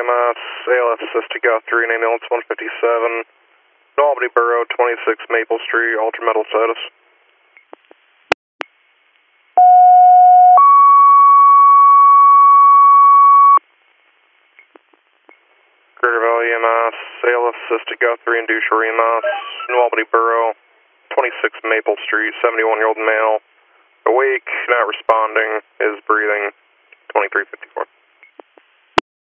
EMS, ALS assist to Guthrie, and ambulance 157. Albany Borough, 26 Maple Street, ultrametal status. Greater Valley EMS, ALS assist to Guthrie and Dusher EMS, New Albany Borough, 26 Maple Street, 71-year-old male, awake, not responding, is breathing, 2354.